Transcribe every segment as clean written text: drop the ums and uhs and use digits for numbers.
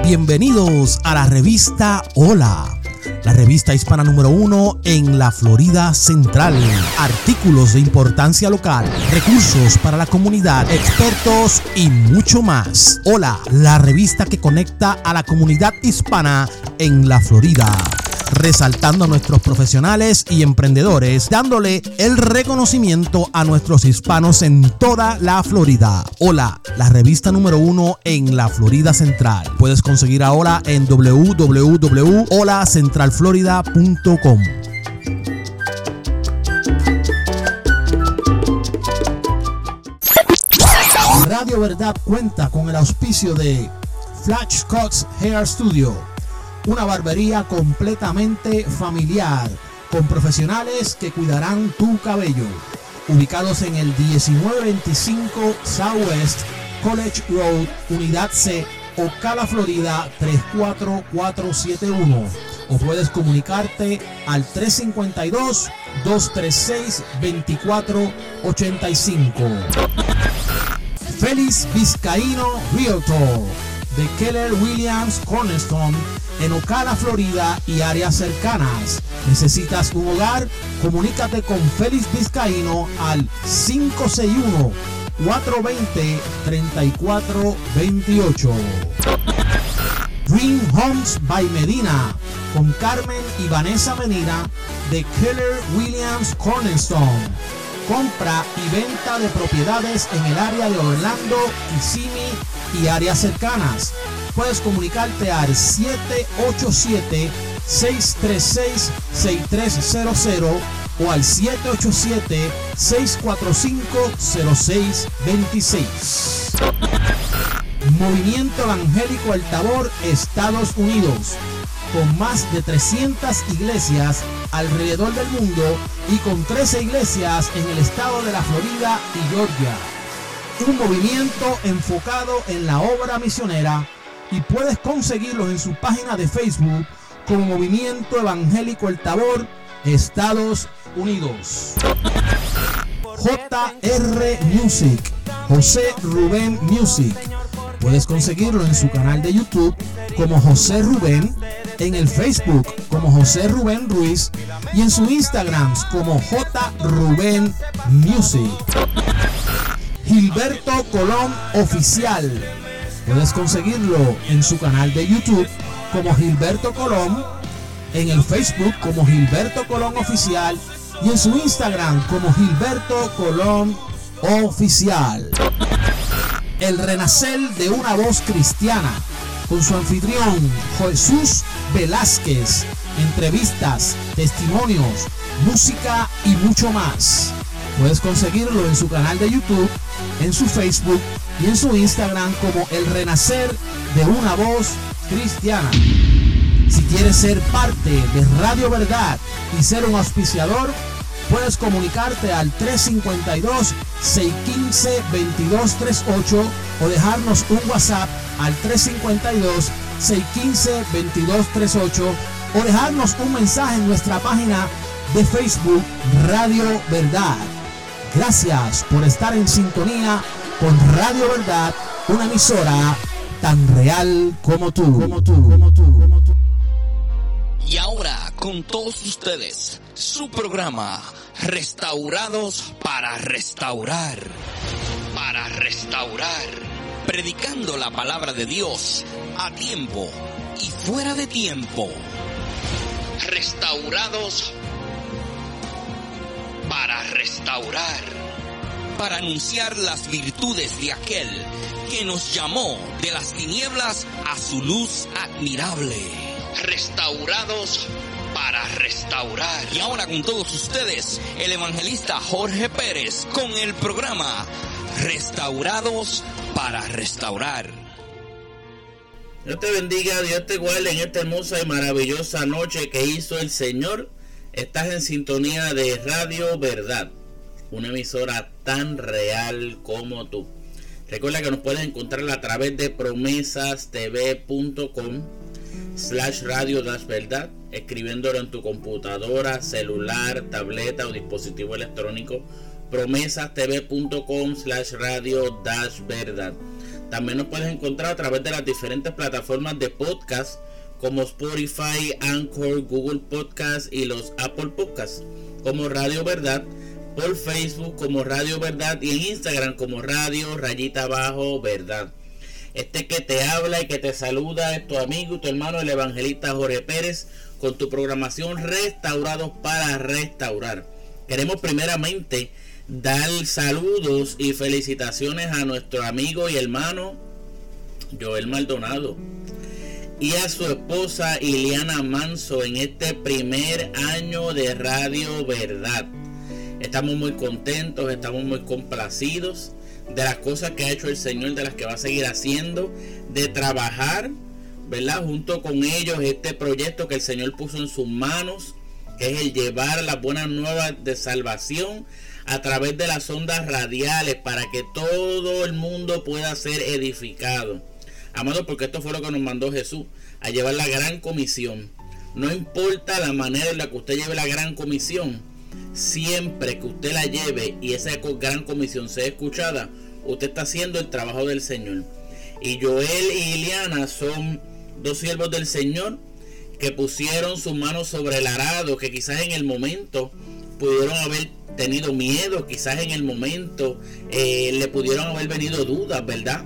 Bienvenidos a la revista Hola, la revista hispana número 1 en la Florida Central. Artículos de importancia local, recursos para la comunidad, expertos y mucho más. Hola, la revista que conecta a la comunidad hispana en la Florida, resaltando a nuestros profesionales y emprendedores, dándole el reconocimiento a nuestros hispanos en toda la Florida. Hola, la revista número 1 en la Florida Central. Puedes conseguir ahora en www.holacentralflorida.com. Radio Verdad cuenta con el auspicio de Flash Cuts Hair Studio, una barbería completamente familiar, con profesionales que cuidarán tu cabello. Ubicados en el 1925 Southwest College Road, Unidad C, Ocala, Florida 34471. O puedes comunicarte al 352-236-2485. Félix Vizcaíno Realtor, de Keller Williams Cornerstone, en Ocala, Florida y áreas cercanas. ¿Necesitas un hogar? Comunícate con Félix Vizcaíno al 561-420-3428. Dream Homes by Medina, con Carmen y Vanessa Medina, de Keller Williams Cornerstone. Compra y venta de propiedades en el área de Orlando, Kissimmee y áreas cercanas. Puedes comunicarte al 787-636-6300 o al 787-645-0626. Movimiento Evangélico El Tabor, Estados Unidos, con más de 300 iglesias alrededor del mundo y con 13 iglesias en el estado de la Florida y Georgia. Un movimiento enfocado en la obra misionera, y puedes conseguirlos en su página de Facebook como Movimiento Evangélico El Tabor, Estados Unidos. JR Music, José Rubén Music. Puedes conseguirlo en su canal de YouTube como José Rubén, en el Facebook como José Rubén Ruiz y en su Instagram como J Rubén Music. Gilberto Colón Oficial. Puedes conseguirlo en su canal de YouTube como Gilberto Colón, en el Facebook como Gilberto Colón Oficial y en su Instagram como Gilberto Colón Oficial. El renacer de una voz cristiana, con su anfitrión Jesús Velázquez. Entrevistas, testimonios, música y mucho más. Puedes conseguirlo en su canal de YouTube, en su Facebook y en su Instagram como El Renacer de una Voz Cristiana. Si quieres ser parte de Radio Verdad y ser un auspiciador, puedes comunicarte al 352-615-2238 o dejarnos un WhatsApp al 352-615-2238 o dejarnos un mensaje en nuestra página de Facebook Radio Verdad. Gracias por estar en sintonía con Radio Verdad, una emisora tan real como tú. Y ahora con todos ustedes, su programa Restaurados para Restaurar. Para restaurar. Predicando la palabra de Dios a tiempo y fuera de tiempo. Restaurados para restaurar. Para anunciar las virtudes de aquel que nos llamó de las tinieblas a su luz admirable. Restaurados para restaurar. Y ahora con todos ustedes, el evangelista Jorge Pérez con el programa Restaurados para Restaurar. Dios te bendiga, Dios te guarde en esta hermosa y maravillosa noche que hizo el Señor. Estás en sintonía de Radio Verdad, una emisora tan real como tú. Recuerda que nos puedes encontrar a través de promesastv.com/radio-verdad, escribiéndolo en tu computadora, celular, tableta o dispositivo electrónico. promesastv.com/radio-verdad. También nos puedes encontrar a través de las diferentes plataformas de podcast como Spotify, Anchor, Google Podcast y los Apple Podcasts como Radio Verdad, por Facebook como Radio Verdad y en Instagram como Radio_Verdad. Este que te habla y que te saluda es tu amigo y tu hermano el evangelista Jorge Pérez con tu programación Restaurados para Restaurar. Queremos primeramente dar saludos y felicitaciones a nuestro amigo y hermano Joel Maldonado y a su esposa Iliana Manso en este primer año de Radio Verdad. Estamos muy contentos, estamos muy complacidos de las cosas que ha hecho el Señor, de las que va a seguir haciendo, de trabajar, ¿verdad?, junto con ellos este proyecto que el Señor puso en sus manos, que es el llevar las buenas nuevas de salvación a través de las ondas radiales para que todo el mundo pueda ser edificado. Amado, porque esto fue lo que nos mandó Jesús, a llevar la gran comisión. No importa la manera en la que usted lleve la gran comisión, siempre que usted la lleve y esa gran comisión sea escuchada, usted está haciendo el trabajo del Señor. Y Joel y Iliana son dos siervos del Señor que pusieron sus manos sobre el arado, que quizás en el momento pudieron haber tenido miedo, quizás en el momento le pudieron haber venido dudas, ¿verdad?,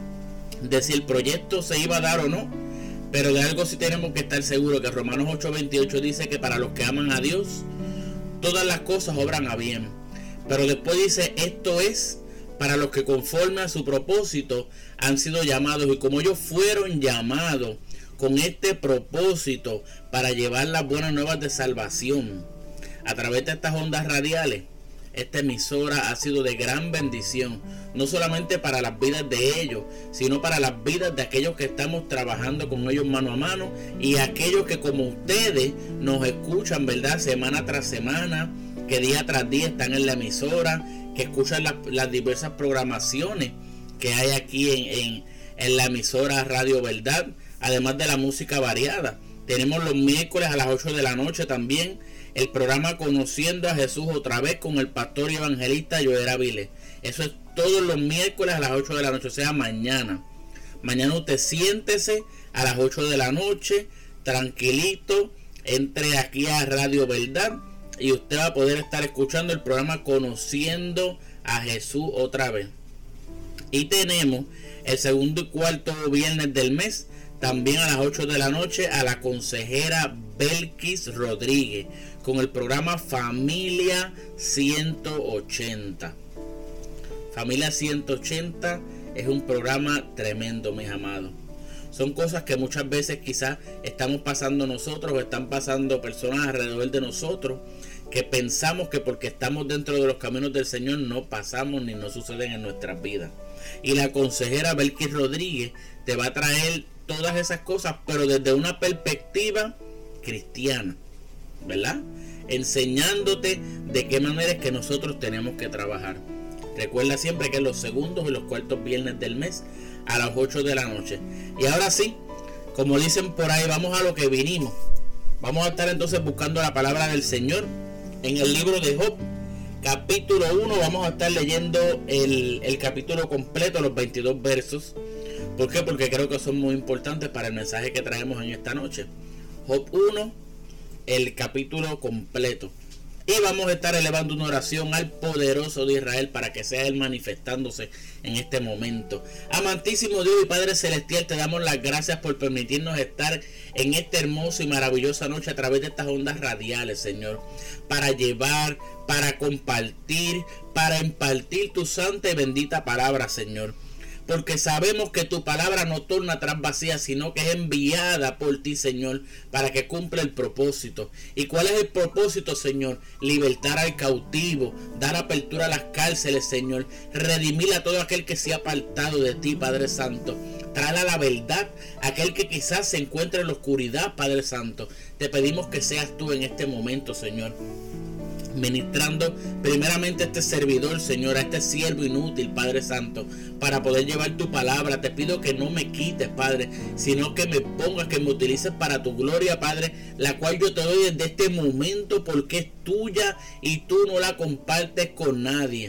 de si el proyecto se iba a dar o no. Pero de algo sí tenemos que estar seguros, que Romanos 8:28 dice que para los que aman a Dios todas las cosas obran a bien. Pero después dice, esto es para los que conforme a su propósito han sido llamados. Y como ellos fueron llamados con este propósito para llevar las buenas nuevas de salvación a través de estas ondas radiales, esta emisora ha sido de gran bendición, no solamente para las vidas de ellos, sino para las vidas de aquellos que estamos trabajando con ellos mano a mano y aquellos que como ustedes nos escuchan, ¿verdad?, semana tras semana, que día tras día están en la emisora, que escuchan las diversas programaciones que hay aquí en la emisora Radio Verdad, además de la música variada. Tenemos los miércoles a las 8 de la noche también el programa Conociendo a Jesús otra vez con el pastor y evangelista Joel Avilés. Eso es todos los miércoles a las 8 de la noche, o sea, mañana. Mañana usted siéntese a las 8 de la noche, tranquilito, entre aquí a Radio Verdad y usted va a poder estar escuchando el programa Conociendo a Jesús otra vez. Y tenemos el segundo y cuarto viernes del mes, también a las 8 de la noche, a la consejera Belkis Rodríguez con el programa Familia 180. Familia 180 es un programa tremendo, mis amados. Son cosas que muchas veces quizás estamos pasando nosotros o están pasando personas alrededor de nosotros, que pensamos que porque estamos dentro de los caminos del Señor no pasamos ni no suceden en nuestras vidas. Y la consejera Belkis Rodríguez te va a traer todas esas cosas, pero desde una perspectiva cristiana, ¿verdad?, enseñándote de qué manera es que nosotros tenemos que trabajar. Recuerda siempre que los segundos y los cuartos viernes del mes a las 8 de la noche. Y ahora sí, como dicen por ahí, vamos a lo que vinimos. Vamos a estar entonces buscando la palabra del Señor en el libro de Job, capítulo 1. Vamos a estar leyendo el capítulo completo, los 22 versos. ¿Por qué? Porque creo que son muy importantes para el mensaje que traemos en esta noche. Job 1, el capítulo completo. Y vamos a estar elevando una oración al poderoso de Israel para que sea Él manifestándose en este momento. Amantísimo Dios y Padre Celestial, te damos las gracias por permitirnos estar en esta hermosa y maravillosa noche a través de estas ondas radiales, Señor, para llevar, para compartir, para impartir tu santa y bendita palabra, Señor. Porque sabemos que tu palabra no torna atrás vacía, sino que es enviada por ti, Señor, para que cumpla el propósito. ¿Y cuál es el propósito, Señor? Libertar al cautivo, dar apertura a las cárceles, Señor, redimir a todo aquel que se ha apartado de ti, Padre Santo. Traer a la verdad a aquel que quizás se encuentre en la oscuridad, Padre Santo. Te pedimos que seas tú en este momento, Señor, ministrando primeramente a este servidor, Señor, a este siervo inútil, Padre Santo, para poder llevar tu palabra. Te pido que no me quites, Padre, sino que me pongas, que me utilices para tu gloria, Padre, la cual yo te doy desde este momento porque es tuya y tú no la compartes con nadie.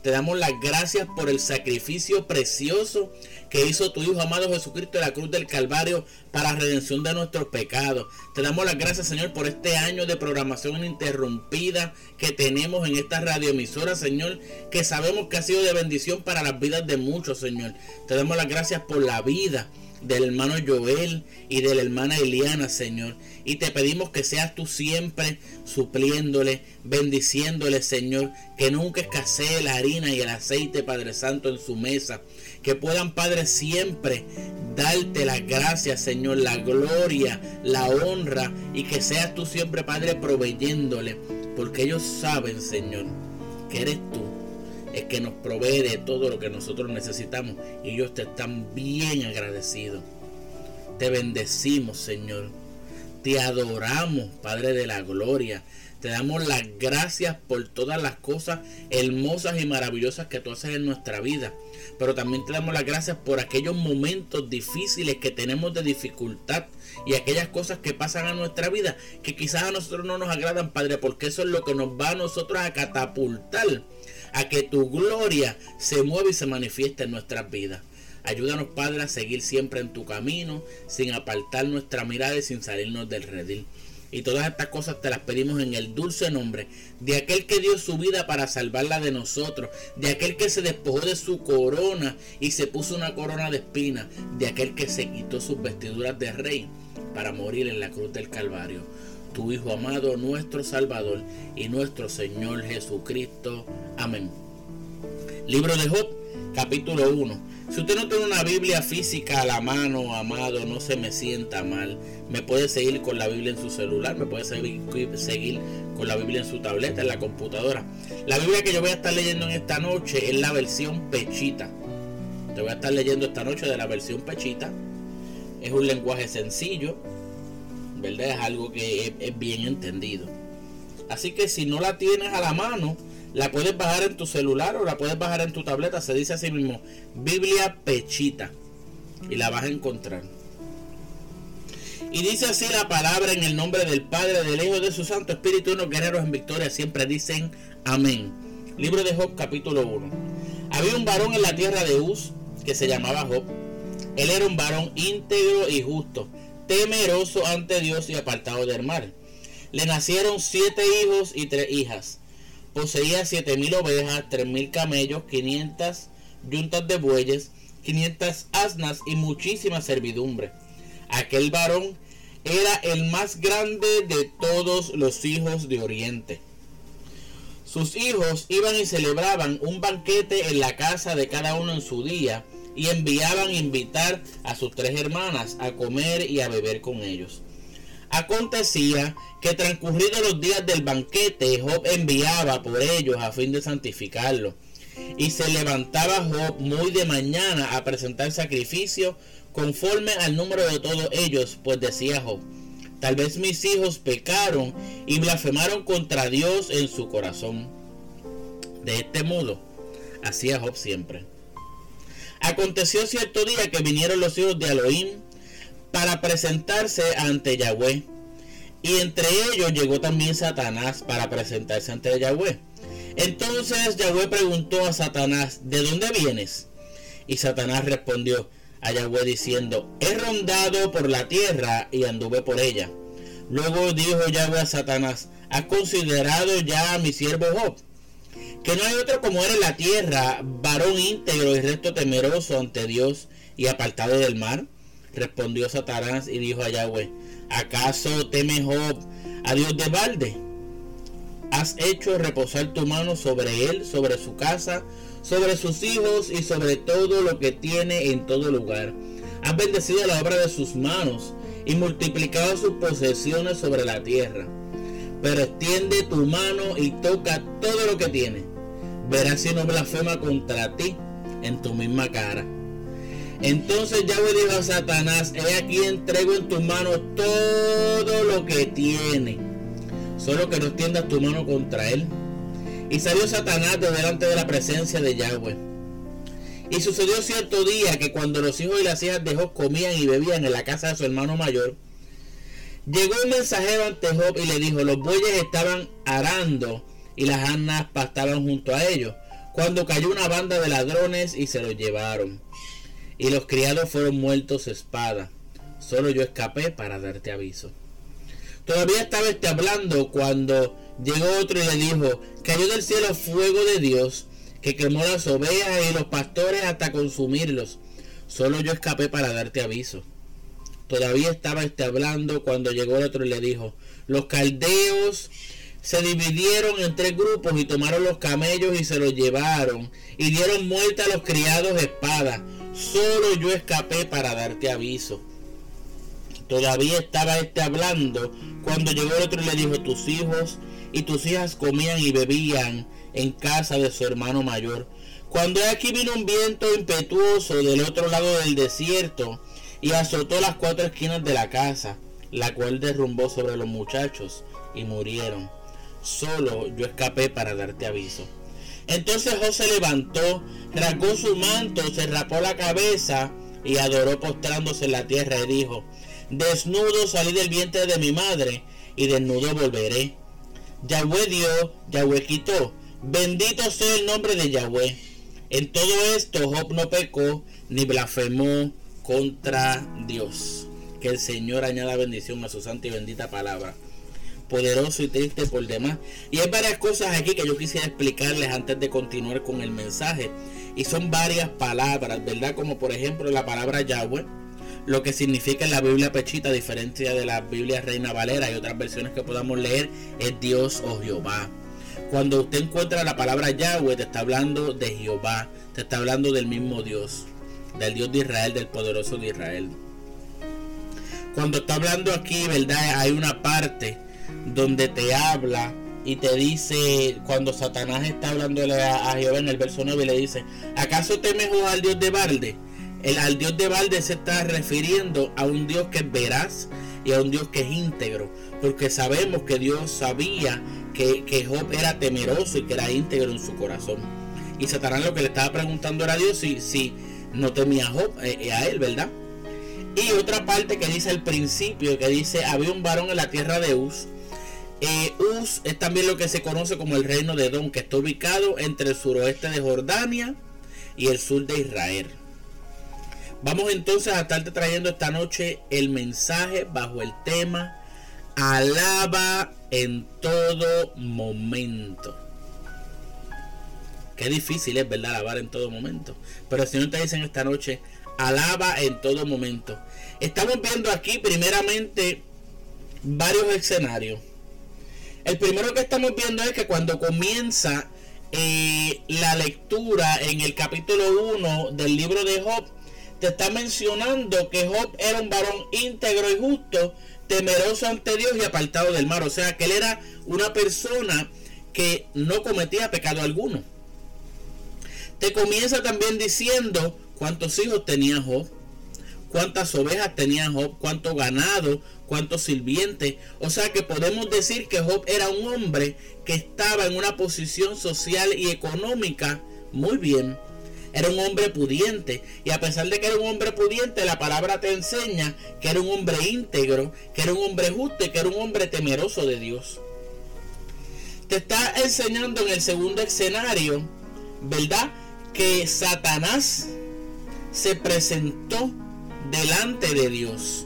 Te damos las gracias por el sacrificio precioso que hizo tu Hijo amado Jesucristo en la cruz del Calvario para redención de nuestros pecados. Te damos las gracias, Señor, por este año de programación ininterrumpida que tenemos en esta radioemisora, Señor, que sabemos que ha sido de bendición para las vidas de muchos, Señor. Te damos las gracias por la vida del hermano Joel y de la hermana Eliana, Señor, y te pedimos que seas tú siempre supliéndole, bendiciéndole, Señor, que nunca escasee la harina y el aceite, Padre Santo, en su mesa, que puedan, Padre, siempre darte las gracias, Señor, la gloria, la honra, y que seas tú siempre, Padre, proveyéndole, porque ellos saben, Señor, que eres tú el que nos provee de todo lo que nosotros necesitamos, y ellos te están bien agradecidos. Te bendecimos, Señor, te adoramos, Padre de la gloria, te damos las gracias por todas las cosas hermosas y maravillosas que tú haces en nuestra vida, pero también te damos las gracias por aquellos momentos difíciles que tenemos de dificultad y aquellas cosas que pasan a nuestra vida que quizás a nosotros no nos agradan, Padre, porque eso es lo que nos va a nosotros a catapultar a que tu gloria se mueva y se manifieste en nuestras vidas. Ayúdanos, Padre, a seguir siempre en tu camino, sin apartar nuestra mirada y sin salirnos del redil. Y todas estas cosas te las pedimos en el dulce nombre de aquel que dio su vida para salvarla de nosotros, de aquel que se despojó de su corona y se puso una corona de espinas, de aquel que se quitó sus vestiduras de rey para morir en la cruz del Calvario. Tu Hijo amado, nuestro Salvador y nuestro Señor Jesucristo. Amén. Libro de Job, capítulo 1. Si usted no tiene una Biblia física a la mano, amado, no se me sienta mal. Me puede seguir con la Biblia en su celular, me puede seguir con la Biblia en su tableta, en la computadora. La Biblia que yo voy a estar leyendo en esta noche es la versión Pechita. Te voy a estar leyendo esta noche de la versión Pechita. Es un lenguaje sencillo, ¿verdad? Es algo que es bien entendido. Así que si no la tienes a la mano, la puedes bajar en tu celular o la puedes bajar en tu tableta. Se dice así mismo, Biblia Pechita, y la vas a encontrar. Y dice así la palabra: en el nombre del Padre, del Hijo y de su Santo Espíritu, y los guerreros en victoria siempre dicen amén. Libro de Job, capítulo 1. Había un varón en la tierra de Uz que se llamaba Job. Él era un varón íntegro y justo, temeroso ante Dios y apartado del mal. Le nacieron 7 hijos y 3 hijas. Poseía 7,000 ovejas, 3,000 camellos, 500 yuntas de bueyes, 500 asnas y muchísima servidumbre. Aquel varón era el más grande de todos los hijos de Oriente. Sus hijos iban y celebraban un banquete en la casa de cada uno en su día, y enviaban a invitar a sus 3 hermanas a comer y a beber con ellos. Acontecía que transcurridos los días del banquete, Job enviaba por ellos a fin de santificarlos. Y se levantaba Job muy de mañana a presentar sacrificio conforme al número de todos ellos, pues decía Job: tal vez mis hijos pecaron y blasfemaron contra Dios en su corazón. De este modo hacía Job siempre. Aconteció cierto día que vinieron los hijos de Elohim para presentarse ante Yahweh, y entre ellos llegó también Satanás para presentarse ante Yahweh. Entonces Yahweh preguntó a Satanás: ¿de dónde vienes? Y Satanás respondió a Yahweh diciendo: he rondado por la tierra y anduve por ella. Luego dijo Yahweh a Satanás: ¿has considerado ya a mi siervo Job? Que no hay otro como él en la tierra, varón íntegro y recto, temeroso ante Dios y apartado del mal. Respondió Satanás y dijo a Yahweh: ¿acaso teme Job a Dios de balde? Has hecho reposar tu mano sobre él, sobre su casa, sobre sus hijos y sobre todo lo que tiene en todo lugar. Has bendecido la obra de sus manos y multiplicado sus posesiones sobre la tierra. Pero extiende tu mano y toca todo lo que tiene. Verás si no blasfema contra ti en tu misma cara. Entonces Yahweh dijo a Satanás: he aquí entrego en tus manos todo lo que tiene, solo que no extiendas tu mano contra él. Y salió Satanás de delante de la presencia de Yahweh. Y sucedió cierto día que cuando los hijos y las hijas de Job comían y bebían en la casa de su hermano mayor, llegó un mensajero ante Job y le dijo: los bueyes estaban arando y las asnas pastaban junto a ellos, cuando cayó una banda de ladrones y se lo llevaron. Y los criados fueron muertos a espada. Solo yo escapé para darte aviso. Todavía estaba hablando cuando llegó otro y le dijo: cayó del cielo fuego de Dios, que quemó las ovejas y los pastores hasta consumirlos. Solo yo escapé para darte aviso. Todavía estaba hablando cuando llegó el otro y le dijo: los caldeos se dividieron en 3 grupos y tomaron los camellos y se los llevaron y dieron muerte a los criados de espada. Solo yo escapé para darte aviso. Todavía estaba hablando cuando llegó el otro y le dijo: tus hijos y tus hijas comían y bebían en casa de su hermano mayor. Cuando aquí vino un viento impetuoso del otro lado del desierto y azotó las 4 esquinas de la casa, la cual derrumbó sobre los muchachos y murieron. Solo yo escapé para darte aviso. Entonces Job se levantó, rasgó su manto, se rapó la cabeza y adoró postrándose en la tierra y dijo: desnudo salí del vientre de mi madre y desnudo volveré. Yahweh dio, Yahweh quitó. Bendito sea el nombre de Yahweh. En todo esto Job no pecó ni blasfemó contra Dios. Que el Señor añada bendición a su santa y bendita palabra. Poderoso y triste por demás. Y hay varias cosas aquí que yo quisiera explicarles antes de continuar con el mensaje. Y son varias palabras, ¿verdad? Como por ejemplo la palabra Yahweh, lo que significa en la Biblia Pechita, a diferencia de la Biblia Reina Valera y otras versiones que podamos leer, es Dios o Jehová. Cuando usted encuentra la palabra Yahweh, te está hablando de Jehová, te está hablando del mismo Dios, del Dios de Israel, del poderoso de Israel. Cuando está hablando aquí, ¿verdad? Hay una parte donde te habla y te dice, cuando Satanás está hablándole a Jehová en el verso 9, le dice: ¿acaso temes al Dios de Balde? Al Dios de Balde se está refiriendo a un Dios que es veraz y a un Dios que es íntegro, porque sabemos que Dios sabía que Job era temeroso y que era íntegro en su corazón. Y Satanás lo que le estaba preguntando era a Dios si no temía a Job, a él, ¿verdad? Y otra parte que dice al principio, que dice: había un varón en la tierra de Uz. Uz es también lo que se conoce como el reino de Edom, que está ubicado entre el suroeste de Jordania y el sur de Israel. Vamos entonces a estarte trayendo esta noche el mensaje bajo el tema: alaba en todo momento. Qué difícil es, ¿verdad? Alabar en todo momento. Pero el Señor te dice en esta noche: alaba en todo momento. Estamos viendo aquí primeramente varios escenarios. El primero que estamos viendo es que cuando comienza la lectura en el capítulo 1 del libro de Job, te está mencionando que Job era un varón íntegro y justo, temeroso ante Dios y apartado del mal. O sea, que él era una persona que no cometía pecado alguno. Te comienza también diciendo cuántos hijos tenía Job, cuántas ovejas tenía Job, cuánto ganado, cuántos sirvientes. O sea que podemos decir que Job era un hombre que estaba en una posición social y económica muy bien. Era un hombre pudiente, y a pesar de que era un hombre pudiente, la palabra te enseña que era un hombre íntegro, que era un hombre justo y que era un hombre temeroso de Dios. Te está enseñando en el segundo escenario, ¿verdad?, que Satanás se presentó delante de Dios.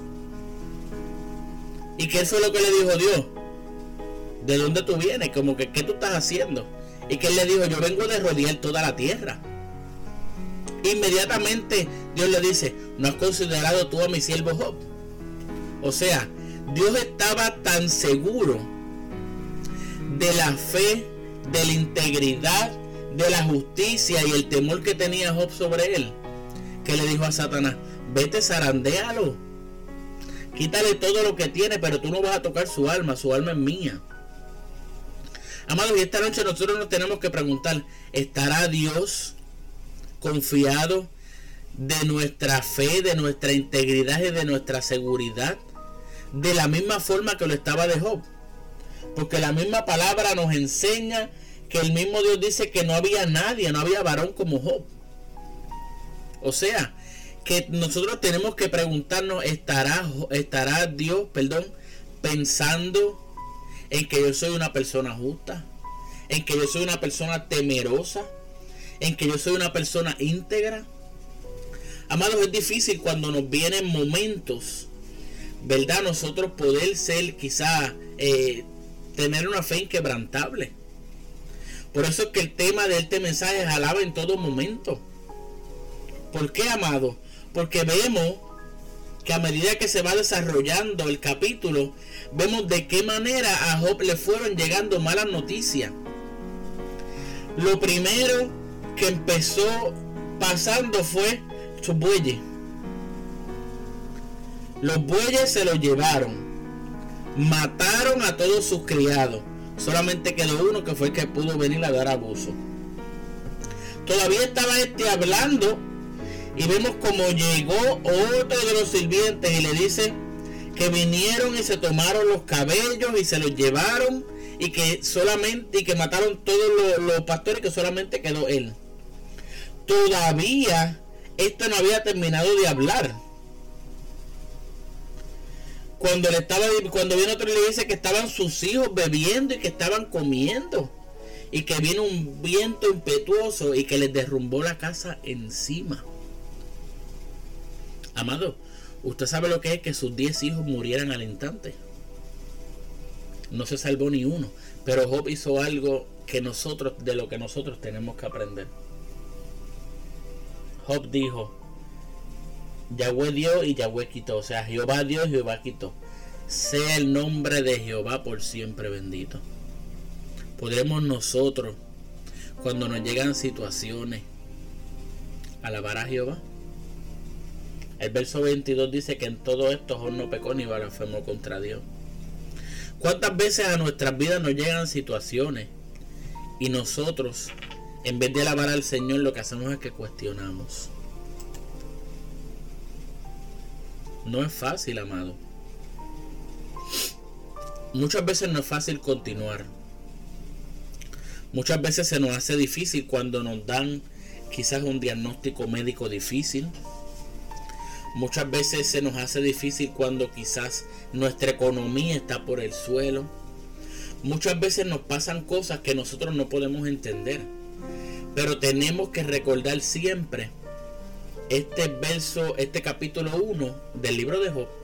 ¿Y qué fue lo que le dijo Dios? ¿De dónde tú vienes? Como que, ¿qué tú estás haciendo? Y que él le dijo: yo vengo de rodear toda la tierra. Inmediatamente Dios le dice: ¿no has considerado tú a mi siervo Job? O sea, Dios estaba tan seguro de la fe, de la integridad, de la justicia y el temor que tenía Job sobre él, que le dijo a Satanás: vete, zarandéalo, quítale todo lo que tiene, pero tú no vas a tocar su alma es mía. Amados, y esta noche nosotros nos tenemos que preguntar: ¿estará Dios confiado de nuestra fe, de nuestra integridad y de nuestra seguridad de la misma forma que lo estaba de Job? Porque la misma palabra nos enseña que el mismo Dios dice que no había nadie, no había varón como Job. O sea, que nosotros tenemos que preguntarnos: ¿estará Dios, pensando en que yo soy una persona justa, en que yo soy una persona temerosa, en que yo soy una persona íntegra? Amados, es difícil cuando nos vienen momentos, ¿verdad? Nosotros poder ser quizá, tener una fe inquebrantable. Por eso es que el tema de este mensaje es alaba en todo momento. ¿Por qué, amado? Porque vemos que a medida que se va desarrollando el capítulo, vemos de qué manera a Job le fueron llegando malas noticias. Lo primero que empezó pasando fue sus bueyes. Los bueyes se los llevaron. Mataron a todos sus criados. Solamente quedó uno que fue el que pudo venir a dar abuso. Todavía estaba hablando y vemos como llegó otro de los sirvientes y le dice que vinieron y se tomaron los cabellos y se los llevaron y que mataron todos los pastores, que solamente quedó él. Todavía esto no había terminado de hablar. Cuando viene otro y le dice que estaban sus hijos bebiendo y que estaban comiendo y que vino un viento impetuoso y que les derrumbó la casa encima. Amado, usted sabe lo que es que sus 10 hijos murieran al instante. No se salvó ni uno, pero Job hizo algo de lo que nosotros tenemos que aprender. Job dijo: Yahweh dio y Yahweh quitó. O sea, Jehová dio y Jehová quitó. Sea el nombre de Jehová por siempre bendito. ¿Podremos nosotros, cuando nos llegan situaciones, alabar a Jehová? El verso 22 dice que en todo esto Job no pecó ni blasfemó contra Dios. ¿Cuántas veces a nuestras vidas nos llegan situaciones y nosotros, en vez de alabar al Señor, lo que hacemos es que cuestionamos? No es fácil, amado. Muchas veces no es fácil continuar. Muchas veces se nos hace difícil cuando nos dan quizás un diagnóstico médico difícil. Muchas veces se nos hace difícil cuando quizás nuestra economía está por el suelo. Muchas veces nos pasan cosas que nosotros no podemos entender. Pero tenemos que recordar siempre este capítulo 1 del libro de Job,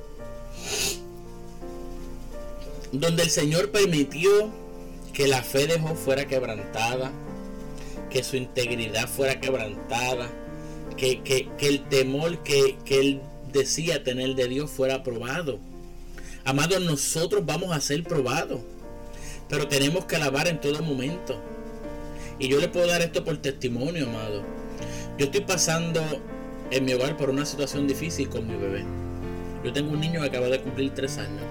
donde el Señor permitió que la fe de Job fuera quebrantada, que su integridad fuera quebrantada, que el temor que él decía tener de Dios fuera probado. Amados, nosotros vamos a ser probados, pero tenemos que alabar en todo momento. Y yo le puedo dar esto por testimonio, amado. Yo estoy pasando en mi hogar por una situación difícil con mi bebé. Yo tengo un niño que acaba de cumplir 3 años.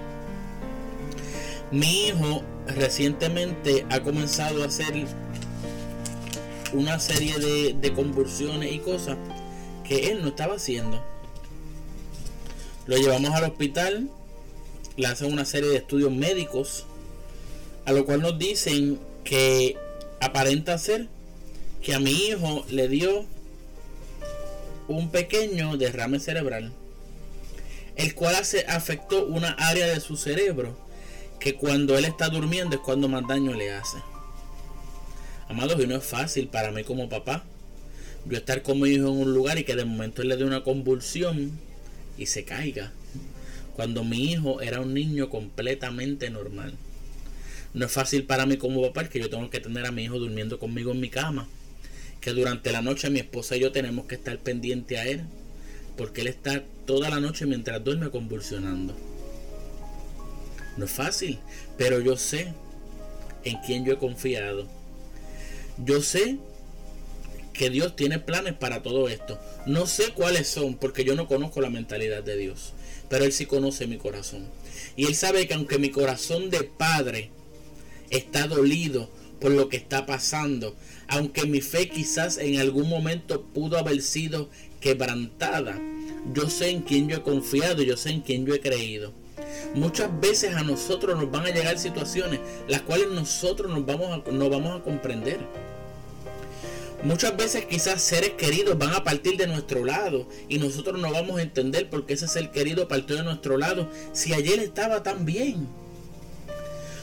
Mi hijo recientemente ha comenzado a hacer una serie de convulsiones y cosas que él no estaba haciendo. Lo llevamos al hospital, le hacen una serie de estudios médicos, a lo cual nos dicen que aparenta ser que a mi hijo le dio un pequeño derrame cerebral, el cual afectó una área de su cerebro que cuando él está durmiendo es cuando más daño le hace. Amados, y no es fácil para mí como papá yo estar con mi hijo en un lugar y que de momento él le dé una convulsión y se caiga, cuando mi hijo era un niño completamente normal. No es fácil para mí como papá, que yo tengo que tener a mi hijo durmiendo conmigo en mi cama, que durante la noche mi esposa y yo tenemos que estar pendiente a él, porque él está toda la noche mientras duerme convulsionando. No es fácil, pero yo sé en quién yo he confiado. Yo sé que Dios tiene planes para todo esto. No sé cuáles son, porque yo no conozco la mentalidad de Dios, pero Él sí conoce mi corazón. Y Él sabe que aunque mi corazón de padre está dolido por lo que está pasando, aunque mi fe quizás en algún momento pudo haber sido quebrantada, yo sé en quién yo he confiado, yo sé en quién yo he creído. Muchas veces a nosotros nos van a llegar situaciones las cuales nosotros no vamos a comprender. Muchas veces quizás seres queridos van a partir de nuestro lado y nosotros no vamos a entender por qué ese ser querido partió de nuestro lado si ayer estaba tan bien.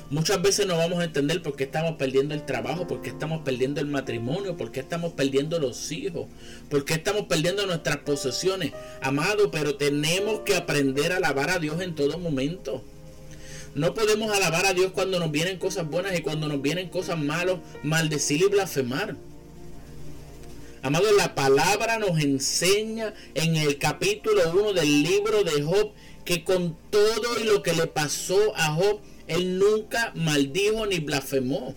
Muchas veces no vamos a entender por qué estamos perdiendo el trabajo, por qué estamos perdiendo el matrimonio, por qué estamos perdiendo los hijos, por qué estamos perdiendo nuestras posesiones, amado, pero tenemos que aprender a alabar a Dios en todo momento. No podemos alabar a Dios cuando nos vienen cosas buenas, y cuando nos vienen cosas malas, maldecir y blasfemar. Amado, la palabra nos enseña en el capítulo 1 del libro de Job que con todo y lo que le pasó a Job, él nunca maldijo ni blasfemó.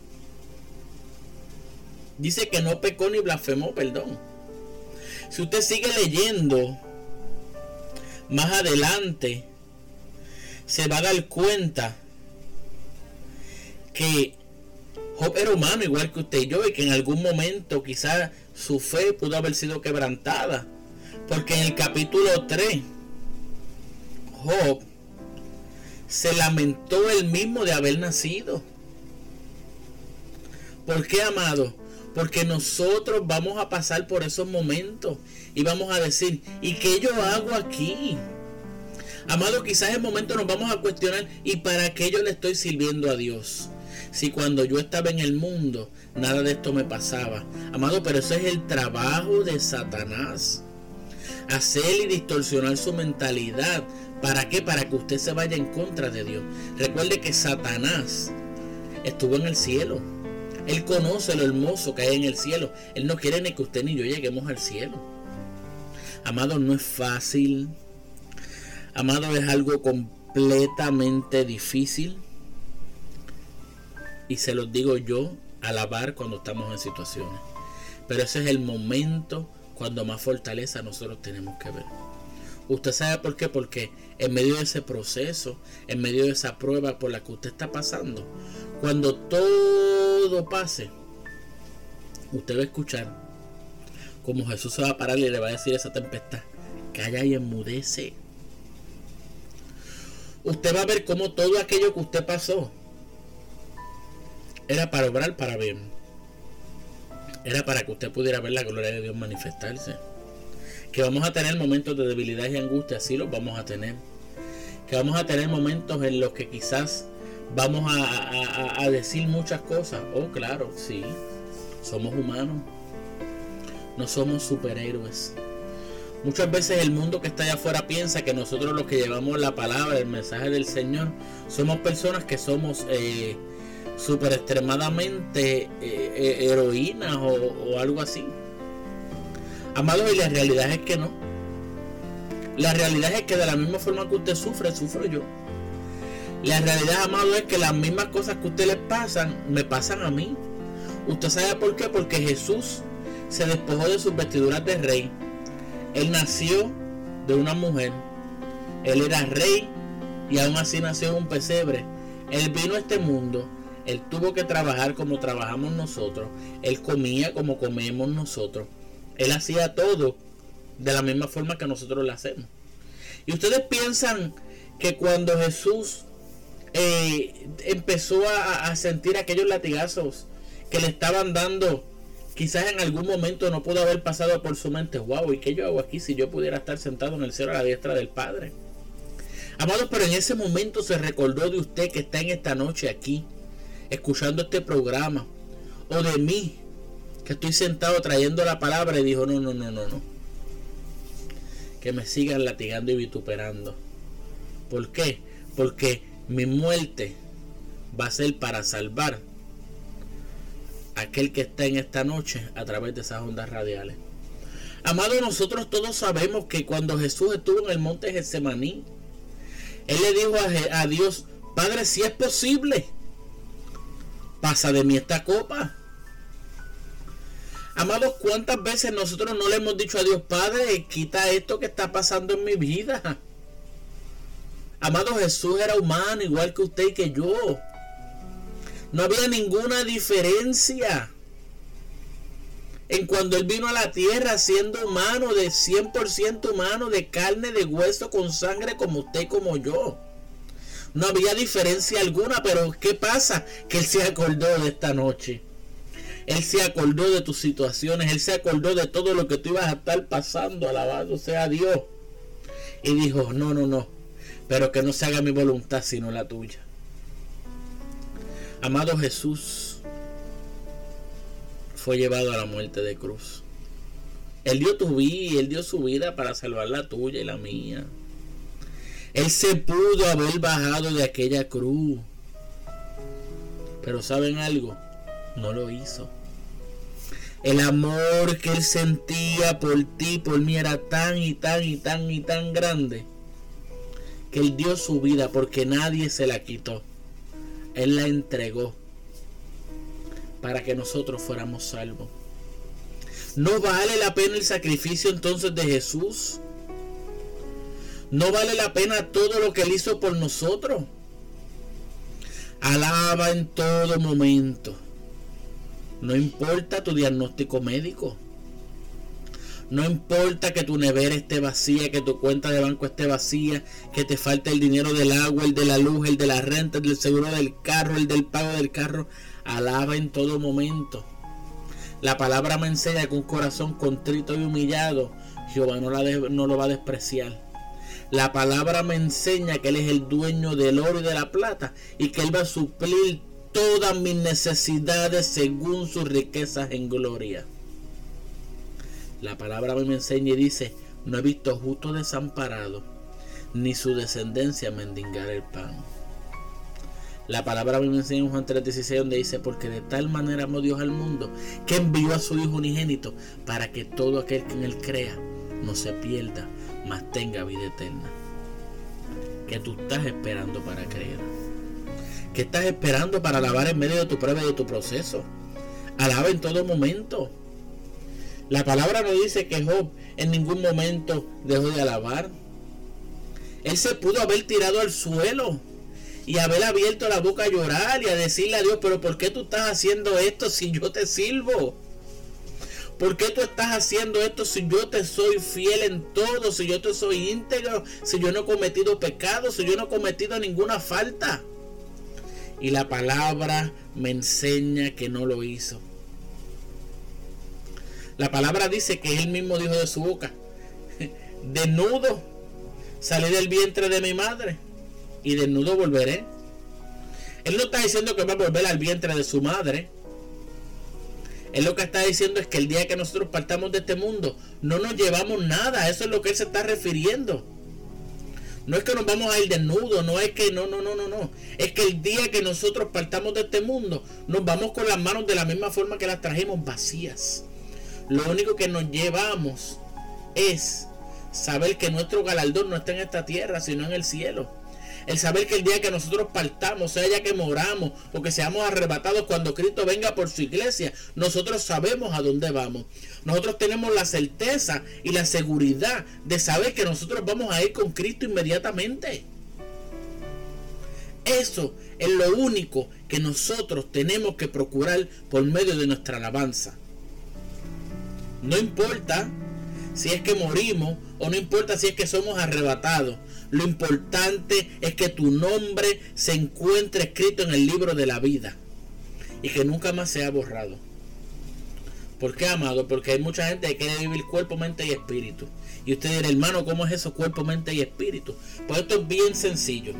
Dice que no pecó ni blasfemó, perdón. Si usted sigue leyendo más adelante, se va a dar cuenta que Job era humano igual que usted y yo, y que en algún momento quizás su fe pudo haber sido quebrantada, porque en el capítulo 3 Job se lamentó él mismo de haber nacido. ¿Por qué, amado? Porque nosotros vamos a pasar por esos momentos y vamos a decir, ¿y qué yo hago aquí? Amado, quizás en el momento nos vamos a cuestionar, ¿y para qué yo le estoy sirviendo a Dios? Si cuando yo estaba en el mundo, nada de esto me pasaba. Amado, pero ese es el trabajo de Satanás. Hacer y distorsionar su mentalidad. ¿Para qué? Para que usted se vaya en contra de Dios. Recuerde que Satanás estuvo en el cielo. Él conoce lo hermoso que hay en el cielo. Él no quiere ni que usted ni yo lleguemos al cielo. Amado, no es fácil. Amado, es algo completamente difícil. Y se los digo yo, alabar cuando estamos en situaciones. Pero ese es el momento cuando más fortaleza nosotros tenemos que ver. ¿Usted sabe por qué? Porque en medio de ese proceso, en medio de esa prueba por la que usted está pasando, cuando todo pase, usted va a escuchar como Jesús se va a parar y le va a decir a esa tempestad, calla y enmudece. Usted va a ver cómo todo aquello que usted pasó era para obrar para bien. Era para que usted pudiera ver la gloria de Dios manifestarse. Que vamos a tener momentos de debilidad y angustia, sí los vamos a tener. Que vamos a tener momentos en los que quizás vamos a decir muchas cosas. Oh, claro, sí. Somos humanos. No somos superhéroes. Muchas veces el mundo que está allá afuera piensa que nosotros los que llevamos la palabra, el mensaje del Señor, somos personas que somos super extremadamente heroínas o algo así. Amados, y la realidad es que no. La realidad es que de la misma forma que usted sufre, sufro yo. La realidad, amado, es que las mismas cosas que a usted le pasan, me pasan a mí. ¿Usted sabe por qué? Porque Jesús se despojó de sus vestiduras de rey. Él nació de una mujer. Él era rey y aún así nació en un pesebre. Él vino a este mundo. Él tuvo que trabajar como trabajamos nosotros. Él comía como comemos nosotros. Él hacía todo de la misma forma que nosotros lo hacemos. Y ustedes piensan que cuando Jesús empezó a sentir aquellos latigazos que le estaban dando, quizás en algún momento no pudo haber pasado por su mente, wow, ¿y qué yo hago aquí si yo pudiera estar sentado en el cielo a la diestra del Padre? Amados, pero en ese momento se recordó de usted que está en esta noche aquí, escuchando este programa, o de mí, que estoy sentado trayendo la palabra, y dijo, no, que me sigan latigando y vituperando. ¿Por qué? Porque mi muerte va a ser para salvar a aquel que está en esta noche a través de esas ondas radiales. Amado, nosotros todos sabemos que cuando Jesús estuvo en el monte Getsemaní, Él le dijo a Dios, Padre, si es posible, pasa de mí esta copa. Amados, ¿cuántas veces nosotros no le hemos dicho a Dios, Padre, quita esto que está pasando en mi vida? Amado, Jesús era humano igual que usted y que yo. No había ninguna diferencia en cuando Él vino a la tierra siendo humano, de 100% humano, de carne, de hueso, con sangre como usted y como yo. No había diferencia alguna, pero ¿qué pasa? Que Él se acordó de esta noche. Él se acordó de tus situaciones. Él se acordó de todo lo que tú ibas a estar pasando. Alabado sea Dios. Y dijo, no. Pero que no se haga mi voluntad sino la tuya. Amado, Jesús fue llevado a la muerte de cruz. Él dio tu vida, Él dio su vida para salvar la tuya y la mía. Él se pudo haber bajado de aquella cruz. Pero ¿saben algo? No lo hizo. El amor que Él sentía por ti, por mí, era tan y tan y tan y tan grande, que Él dio su vida porque nadie se la quitó. Él la entregó para que nosotros fuéramos salvos. ¿No vale la pena el sacrificio entonces de Jesús? ¿No vale la pena todo lo que Él hizo por nosotros? Alaba en todo momento. No importa tu diagnóstico médico. No importa que tu nevera esté vacía, que tu cuenta de banco esté vacía, que te falte el dinero del agua, el de la luz, el de la renta, el del seguro del carro, el del pago del carro. Alaba en todo momento. La palabra me enseña que un corazón contrito y humillado, Jehová no lo va a despreciar. La palabra me enseña que Él es el dueño del oro y de la plata y que Él va a suplir todas mis necesidades según sus riquezas en gloria. La palabra me enseña y dice: no he visto justo desamparado, ni su descendencia mendigar el pan. La palabra me enseña en Juan 3:16, donde dice: porque de tal manera amó Dios al mundo, que envió a su Hijo unigénito, para que todo aquel que en Él crea no se pierda, mas tenga vida eterna. ¿Qué tú estás esperando para creer? ¿Qué estás esperando para alabar en medio de tu prueba y de tu proceso? Alaba en todo momento. La palabra no dice que Job en ningún momento dejó de alabar. Él se pudo haber tirado al suelo y haber abierto la boca a llorar y a decirle a Dios: pero ¿por qué tú estás haciendo esto si yo te sirvo? ¿Por qué tú estás haciendo esto si yo te soy fiel en todo? Si yo te soy íntegro, si yo no he cometido pecado, si yo no he cometido ninguna falta. Y la palabra me enseña que no lo hizo. La palabra dice que Él mismo dijo de su boca: desnudo salí del vientre de mi madre y desnudo volveré. Él no está diciendo que va a volver al vientre de su madre. Él lo que está diciendo es que el día que nosotros partamos de este mundo no nos llevamos nada. Eso es lo que Él se está refiriendo. No es que nos vamos a ir desnudos, no es que no. Es que el día que nosotros partamos de este mundo nos vamos con las manos de la misma forma que las trajimos, vacías. Lo único que nos llevamos es saber que nuestro galardón no está en esta tierra, sino en el cielo. El saber que el día que nosotros partamos, sea ya que moramos o que seamos arrebatados cuando Cristo venga por su iglesia, nosotros sabemos a dónde vamos. Nosotros tenemos la certeza y la seguridad de saber que nosotros vamos a ir con Cristo inmediatamente. Eso es lo único que nosotros tenemos que procurar por medio de nuestra alabanza. No importa si es que morimos o no importa si es que somos arrebatados. Lo importante es que tu nombre se encuentre escrito en el libro de la vida y que nunca más sea borrado. ¿Por qué, amado? Porque hay mucha gente que quiere vivir cuerpo, mente y espíritu. Y usted dirá: hermano, ¿cómo es eso, cuerpo, mente y espíritu? Pues esto es bien sencillo.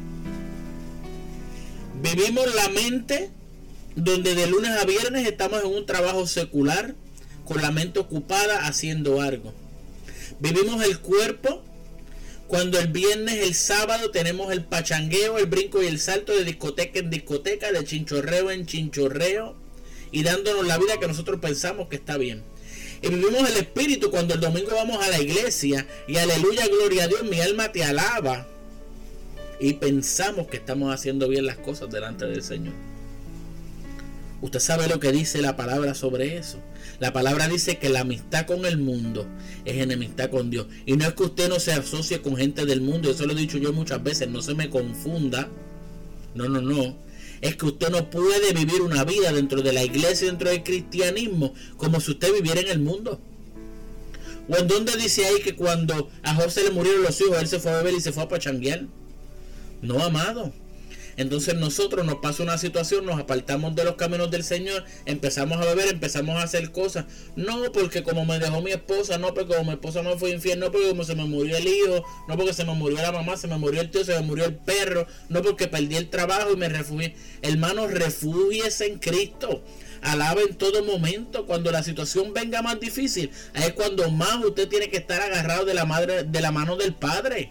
Vivimos la mente donde de lunes a viernes estamos en un trabajo secular, con la mente ocupada haciendo algo. Vivimos el cuerpo cuando el viernes, el sábado tenemos el pachangueo, el brinco y el salto de discoteca en discoteca, de chinchorreo en chinchorreo, y dándonos la vida que nosotros pensamos que está bien. Y vivimos el espíritu cuando el domingo vamos a la iglesia y aleluya, gloria a Dios, mi alma te alaba, y pensamos que estamos haciendo bien las cosas delante del Señor. Usted sabe lo que dice la palabra sobre eso. La palabra dice que la amistad con el mundo es enemistad con Dios. Y no es que usted no se asocie con gente del mundo. Eso lo he dicho yo muchas veces. No se me confunda. No. Es que usted no puede vivir una vida dentro de la iglesia, dentro del cristianismo, como si usted viviera en el mundo. ¿O en dónde dice ahí que cuando a Job se le murieron los hijos, él se fue a beber y se fue a pachanguear? No, amado. Entonces nosotros nos pasa una situación, nos apartamos de los caminos del Señor, empezamos a beber, empezamos a hacer cosas. No porque como me dejó mi esposa, no porque como mi esposa me fue infiel, no porque como se me murió el hijo, no porque se me murió la mamá, se me murió el tío, se me murió el perro, no porque perdí el trabajo y me refugié. Hermanos, refúgiese en Cristo. Alaba en todo momento. Cuando la situación venga más difícil, es cuando más usted tiene que estar agarrado de la mano del Padre.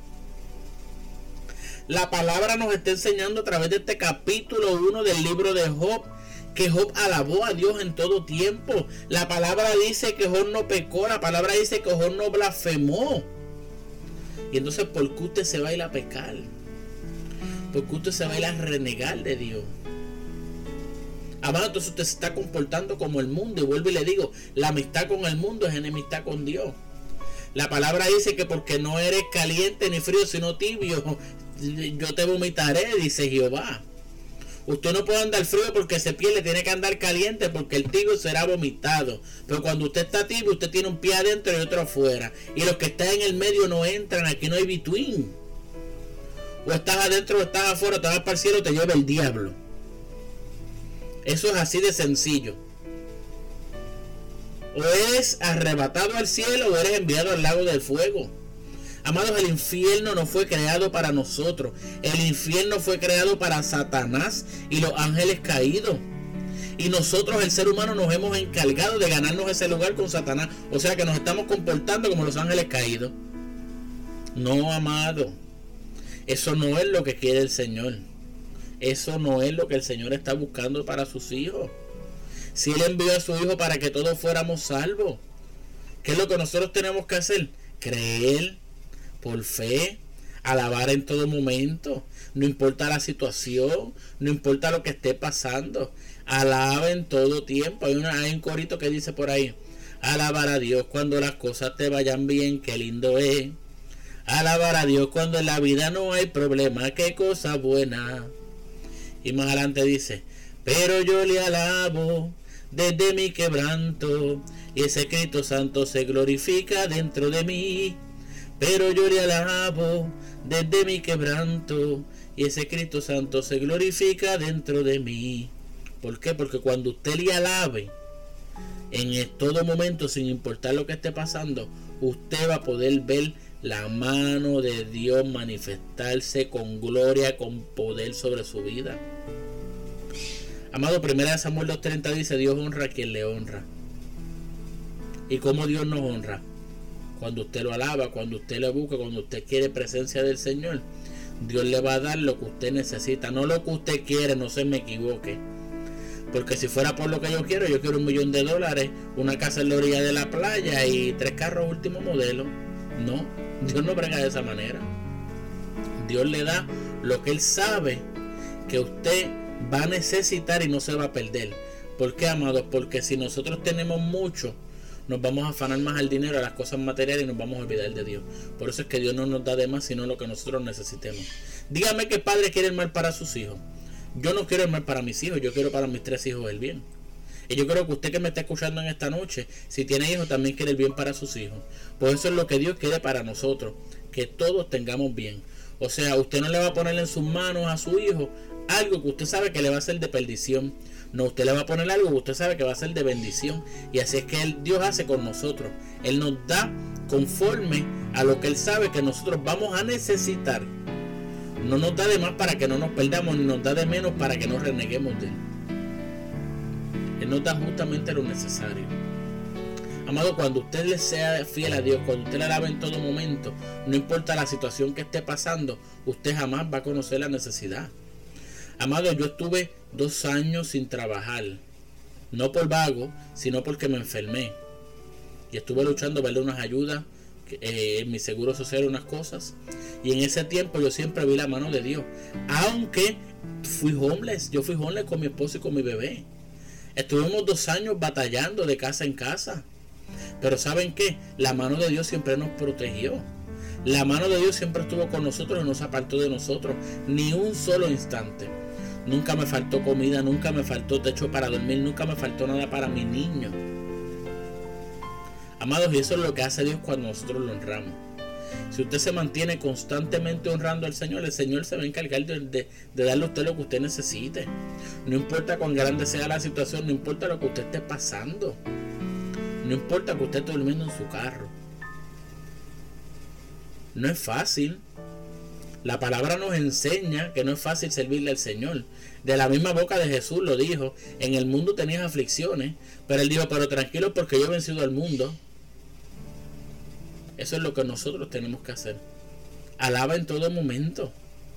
La palabra nos está enseñando a través de este capítulo 1 del libro de Job, que Job alabó a Dios en todo tiempo. La palabra dice que Job no pecó, la palabra dice que Job no blasfemó. Y entonces, ¿por qué usted se va a ir a pecar? ¿Por qué usted se va a ir a renegar de Dios? Amado, entonces usted se está comportando como el mundo. Y vuelvo y le digo, la amistad con el mundo es enemistad con Dios. La palabra dice que porque no eres caliente ni frío, sino tibio, yo te vomitaré, dice Jehová. Usted no puede andar frío porque se pierde, tiene que andar caliente porque el tibio será vomitado. Pero cuando usted está tibio, usted tiene un pie adentro y otro afuera. Y los que están en el medio no entran, aquí no hay between. O estás adentro o estás afuera, te vas para el cielo, te lleva el diablo. Eso es así de sencillo. O eres arrebatado al cielo o eres enviado al lago del fuego. Amados, el infierno no fue creado para nosotros. El infierno fue creado para Satanás y los ángeles caídos. Y nosotros, el ser humano, nos hemos encargado de ganarnos ese lugar con Satanás. O sea que nos estamos comportando como los ángeles caídos. No, amado. Eso no es lo que quiere el Señor. Eso no es lo que el Señor está buscando para sus hijos. Si Él envió a su Hijo para que todos fuéramos salvos, ¿qué es lo que nosotros tenemos que hacer? Creer por fe, alabar en todo momento, no importa la situación, no importa lo que esté pasando, alaba en todo tiempo. Hay un corito que dice por ahí: alabar a Dios cuando las cosas te vayan bien, qué lindo es. Alabar a Dios cuando en la vida no hay problema, qué cosa buena. Y más adelante dice: pero yo le alabo desde mi quebranto, y ese Cristo Santo se glorifica dentro de mí. Pero yo le alabo desde mi quebranto, y ese Cristo Santo se glorifica dentro de mí. ¿Por qué? Porque cuando usted le alabe en todo momento, sin importar lo que esté pasando, usted va a poder ver la mano de Dios manifestarse con gloria, con poder sobre su vida. Amado, 1 Samuel 2:30 dice: Dios honra a quien le honra. ¿Y cómo Dios nos honra? Cuando usted lo alaba, cuando usted lo busca, cuando usted quiere presencia del Señor, Dios le va a dar lo que usted necesita, no lo que usted quiere, no se me equivoque. Porque si fuera por lo que yo quiero $1 millón, una casa en la orilla de la playa y 3 carros último modelo. No, Dios no brega de esa manera. Dios le da lo que Él sabe que usted va a necesitar y no se va a perder. ¿Por qué, amados? Porque si nosotros tenemos mucho, nos vamos a afanar más al dinero, a las cosas materiales, y nos vamos a olvidar de Dios. Por eso es que Dios no nos da de más, sino lo que nosotros necesitemos. Dígame qué padre quiere el mal para sus hijos. Yo no quiero el mal para mis hijos, yo quiero para mis 3 hijos el bien. Y yo creo que usted que me está escuchando en esta noche, si tiene hijos, también quiere el bien para sus hijos. Pues eso es lo que Dios quiere para nosotros, que todos tengamos bien. O sea, usted no le va a poner en sus manos a su hijo algo que usted sabe que le va a ser de perdición. No, usted le va a poner algo que usted sabe que va a ser de bendición. Y así es que Dios hace con nosotros. Él nos da conforme a lo que Él sabe que nosotros vamos a necesitar. No nos da de más para que no nos perdamos, ni nos da de menos para que no reneguemos de Él. Él nos da justamente lo necesario. Amado, cuando usted le sea fiel a Dios, cuando usted le alabe en todo momento, no importa la situación que esté pasando, usted jamás va a conocer la necesidad. Amado, yo estuve 2 años sin trabajar, no por vago, sino porque me enfermé. Y estuve luchando para darle unas ayudas, en mi seguro social, unas cosas. Y en ese tiempo yo siempre vi la mano de Dios. Aunque fui homeless, yo fui homeless con mi esposo y con mi bebé. Estuvimos 2 años batallando de casa en casa. Pero ¿saben qué? La mano de Dios siempre nos protegió. La mano de Dios siempre estuvo con nosotros y no se apartó de nosotros ni un solo instante. Nunca me faltó comida, nunca me faltó techo para dormir, nunca me faltó nada para mi niño. Amados, y eso es lo que hace Dios cuando nosotros lo honramos. Si usted se mantiene constantemente honrando al Señor, el Señor se va a encargar de darle a usted lo que usted necesite. No importa cuán grande sea la situación, no importa lo que usted esté pasando, no importa que usted esté durmiendo en su carro. No es fácil. La palabra nos enseña que no es fácil servirle al Señor. De la misma boca de Jesús lo dijo: en el mundo tenías aflicciones, pero Él dijo: pero tranquilo, porque yo he vencido al mundo. Eso es lo que nosotros tenemos que hacer. Alaba en todo momento.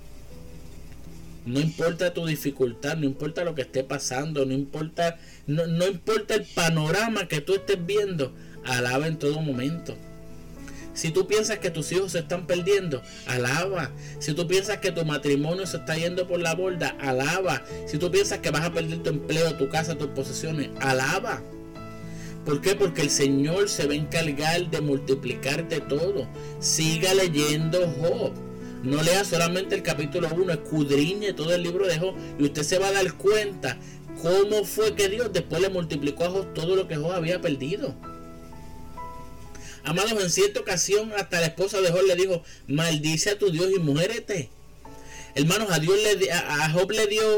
No importa tu dificultad, no importa lo que esté pasando, no importa el panorama que tú estés viendo, alaba en todo momento. Si tú piensas que tus hijos se están perdiendo, alaba. Si tú piensas que tu matrimonio se está yendo por la borda, alaba. Si tú piensas que vas a perder tu empleo, tu casa, tus posesiones, alaba. ¿Por qué? Porque el Señor se va a encargar de multiplicarte todo. Siga leyendo Job. No lea solamente el capítulo 1, escudriñe todo el libro de Job y usted se va a dar cuenta cómo fue que Dios después le multiplicó a Job todo lo que Job había perdido. Amados, en cierta ocasión hasta la esposa de Job le dijo: maldice a tu Dios y muérete. Hermanos, a Job le dio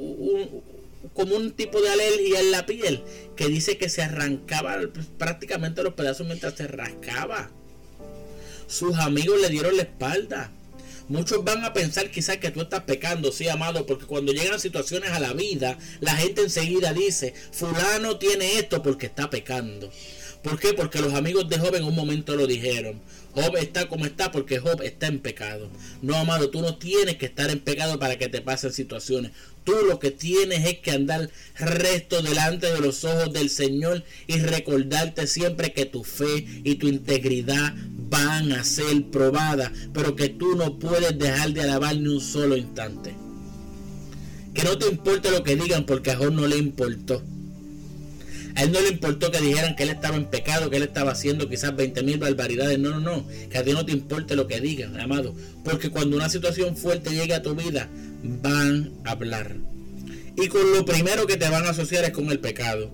como un tipo de alergia en la piel que dice que se arrancaba prácticamente los pedazos mientras se rascaba. Sus amigos le dieron la espalda. Muchos van a pensar quizás que tú estás pecando, sí, amado, porque cuando llegan situaciones a la vida, la gente enseguida dice: fulano tiene esto porque está pecando. ¿Por qué? Porque los amigos de Job en un momento lo dijeron. Job está como está porque Job está en pecado. No, amado, tú no tienes que estar en pecado para que te pasen situaciones. Tú lo que tienes es que andar recto delante de los ojos del Señor y recordarte siempre que tu fe y tu integridad van a ser probadas, pero que tú no puedes dejar de alabar ni un solo instante. Que no te importe lo que digan, porque a Job no le importó. A él no le importó que dijeran que él estaba en pecado, que él estaba haciendo quizás 20,000 barbaridades. No. Que a ti no te importe lo que digan, amado. Porque cuando una situación fuerte llegue a tu vida, van a hablar. Y con lo primero que te van a asociar es con el pecado.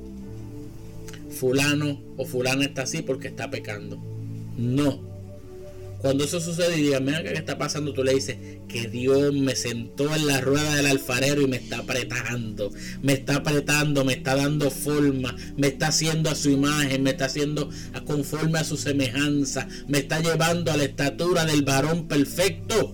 Fulano o fulana está así porque está pecando. No. Cuando eso sucede y digan: mira, ¿qué está pasando? Tú le dices: que Dios me sentó en la rueda del alfarero y me está apretando, me está dando forma, me está haciendo a su imagen, me está haciendo conforme a su semejanza, me está llevando a la estatura del varón perfecto.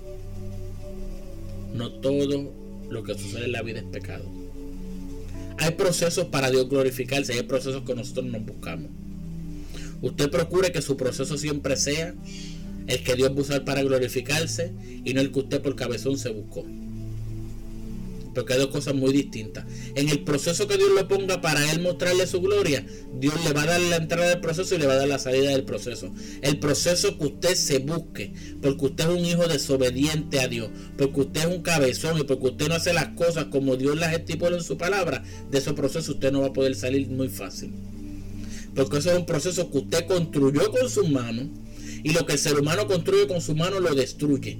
No todo lo que sucede en la vida es pecado. Hay procesos para Dios glorificarse, hay procesos que nosotros nos buscamos. Usted procure que su proceso siempre sea el que Dios va a usar para glorificarse y no el que usted por cabezón se buscó. Porque hay dos cosas muy distintas. En el proceso que Dios lo ponga para Él mostrarle su gloria, Dios le va a dar la entrada del proceso y le va a dar la salida del proceso. El proceso que usted se busque, porque usted es un hijo desobediente a Dios, porque usted es un cabezón y porque usted no hace las cosas como Dios las estipula en su palabra, de ese proceso usted no va a poder salir muy fácil. Porque eso es un proceso que usted construyó con sus manos, y lo que el ser humano construye con sus manos lo destruye.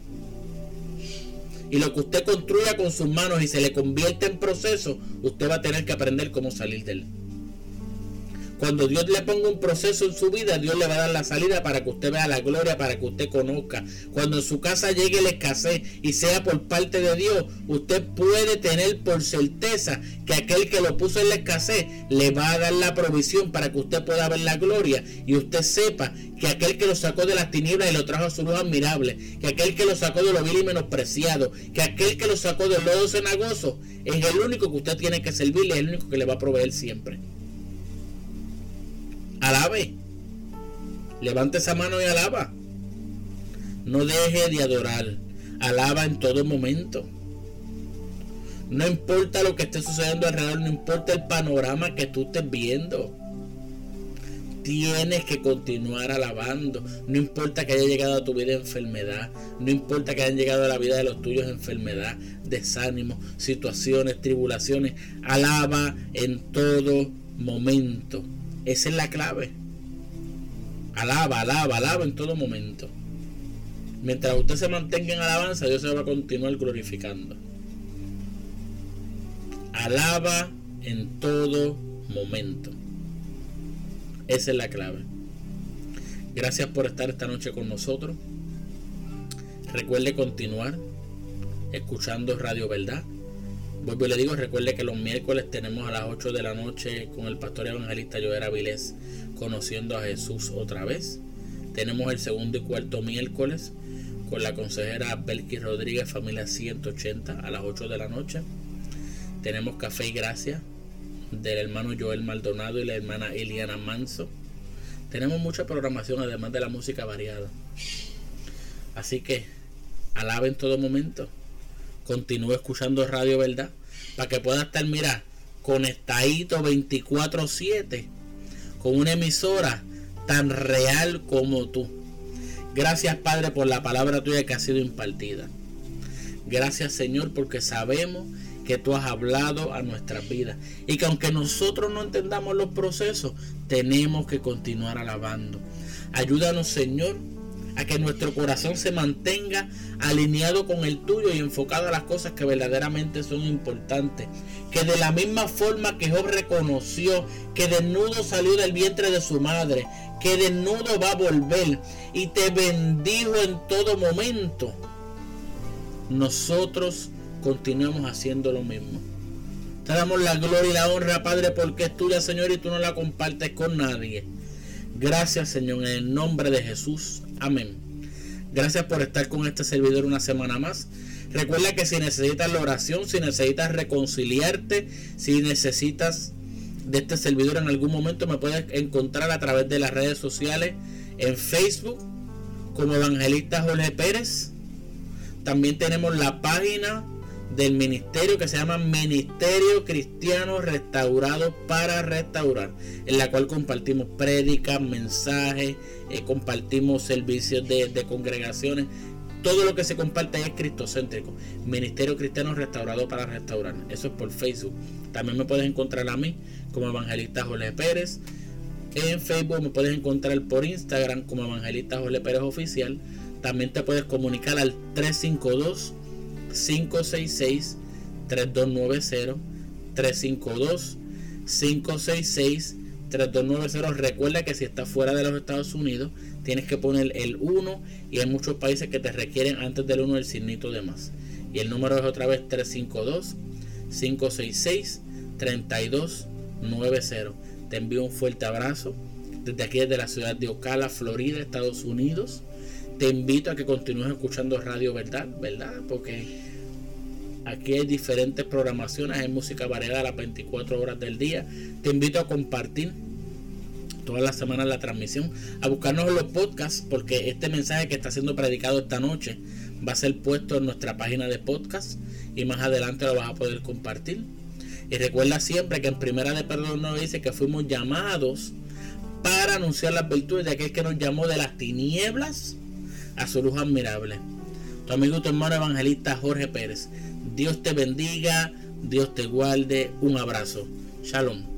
Y lo que usted construya con sus manos y se le convierte en proceso, usted va a tener que aprender cómo salir de él. Cuando Dios le ponga un proceso en su vida, Dios le va a dar la salida para que usted vea la gloria, para que usted conozca. Cuando en su casa llegue la escasez y sea por parte de Dios, usted puede tener por certeza que aquel que lo puso en la escasez le va a dar la provisión para que usted pueda ver la gloria y usted sepa que aquel que lo sacó de las tinieblas y lo trajo a su luz admirable, que aquel que lo sacó de lo vil y menospreciado, que aquel que lo sacó del lodo cenagoso es el único que usted tiene que servirle, es el único que le va a proveer siempre. Alabe, levante esa mano y alaba. No deje de adorar, alaba en todo momento. No importa lo que esté sucediendo alrededor, no importa el panorama que tú estés viendo, tienes que continuar alabando. No importa que haya llegado a tu vida enfermedad, no importa que hayan llegado a la vida de los tuyos enfermedad, desánimo, situaciones, tribulaciones, alaba en todo momento. Esa es la clave. Alaba en todo momento. Mientras usted se mantenga en alabanza, Dios se va a continuar glorificando. Alaba en todo momento. Esa es la clave. Gracias por estar esta noche con nosotros. Recuerde continuar escuchando Radio Verdad. Vuelvo y le digo, recuerde que los miércoles tenemos a las 8 de la noche con el pastor evangelista Joel Avilés, Conociendo a Jesús otra vez. Tenemos el segundo y cuarto miércoles con la consejera Belkis Rodríguez, Familia 180, a las 8 de la noche. Tenemos Café y Gracia del hermano Joel Maldonado y la hermana Eliana Manso. Tenemos mucha programación, además de la música variada. Así que alaba en todo momento. Continúe escuchando Radio Verdad para que pueda estar, mira, conectadito 24/7 con una emisora tan real como tú. Gracias, Padre, por la palabra tuya que ha sido impartida. Gracias, Señor, porque sabemos que tú has hablado a nuestras vidas y que aunque nosotros no entendamos los procesos, tenemos que continuar alabando. Ayúdanos, Señor, a que nuestro corazón se mantenga alineado con el tuyo y enfocado a las cosas que verdaderamente son importantes. Que de la misma forma que Job reconoció que desnudo salió del vientre de su madre, que desnudo va a volver y te bendijo en todo momento, nosotros continuamos haciendo lo mismo. Te damos la gloria y la honra, Padre, porque es tuya, Señor, y tú no la compartes con nadie. Gracias, Señor, en el nombre de Jesús. Amén. Gracias por estar con este servidor una semana más. Recuerda que si necesitas la oración, si necesitas reconciliarte, si necesitas de este servidor en algún momento, me puedes encontrar a través de las redes sociales, en Facebook como Evangelista Jorge Pérez. También tenemos la página del ministerio que se llama Ministerio Cristiano Restaurado para Restaurar, en la cual compartimos prédicas, mensajes, compartimos servicios de congregaciones. Todo lo que se comparte ahí es cristocéntrico. Ministerio Cristiano Restaurado para Restaurar. Eso es por Facebook. También me puedes encontrar a mí como Evangelista Jorge Pérez. En Facebook me puedes encontrar por Instagram como Evangelista Jorge Pérez Oficial. También te puedes comunicar al 352-566-3290. 352-566-3290. Recuerda que si estás fuera de los Estados Unidos, tienes que poner el 1 y hay muchos países que te requieren antes del 1 el signito de más. Y el número es otra vez 352-566-3290. Te envío un fuerte abrazo desde aquí, desde la ciudad de Ocala, Florida, Estados Unidos. Te invito a que continúes escuchando Radio Verdad, ¿verdad? Porque aquí hay diferentes programaciones, hay música variada a las 24 horas del día. Te invito a compartir todas las semanas la transmisión, a buscarnos en los podcasts, porque este mensaje que está siendo predicado esta noche va a ser puesto en nuestra página de podcast y más adelante lo vas a poder compartir. Y recuerda siempre que en Primera de Pedro 9 dice que fuimos llamados para anunciar las virtudes de aquel que nos llamó de las tinieblas a su luz admirable. Tu amigo y tu hermano evangelista Jorge Pérez. Dios te bendiga, Dios te guarde. Un abrazo. Shalom.